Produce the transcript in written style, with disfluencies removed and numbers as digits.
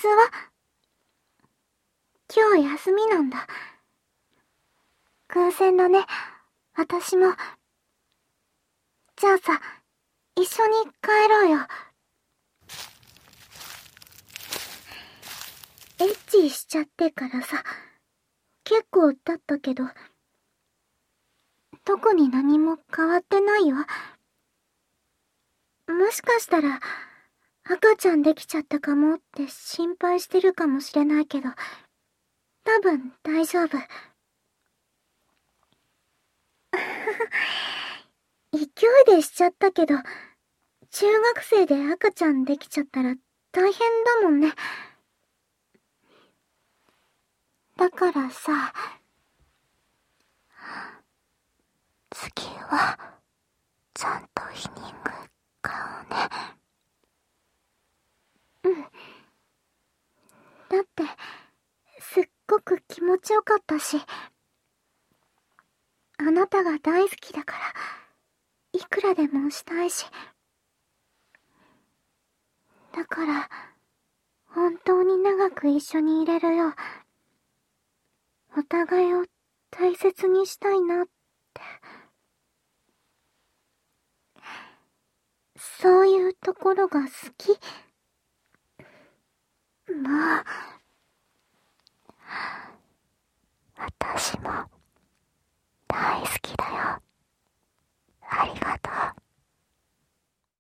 日は？今日休みなんだ。偶然だね、私も。じゃあさ、一緒に帰ろうよ。エッチしちゃってからさ、結構経ったけど、特に何も変わってないよ。もしかしたら、赤ちゃんできちゃったかもって心配してるかもしれないけど、多分大丈夫。勢いでしちゃったけど、中学生で赤ちゃんできちゃったら大変だもんね。だからさ、次は、ちゃんとイニング買うね。うん。だって、すっごく気持ちよかったし、あなたが大好きだから、いくらでもしたいし。だから、本当に長く一緒にいれるよう、お互いを大切にしたいなって。そういうところが好き。もう、私も大好きだよ。ありがとう。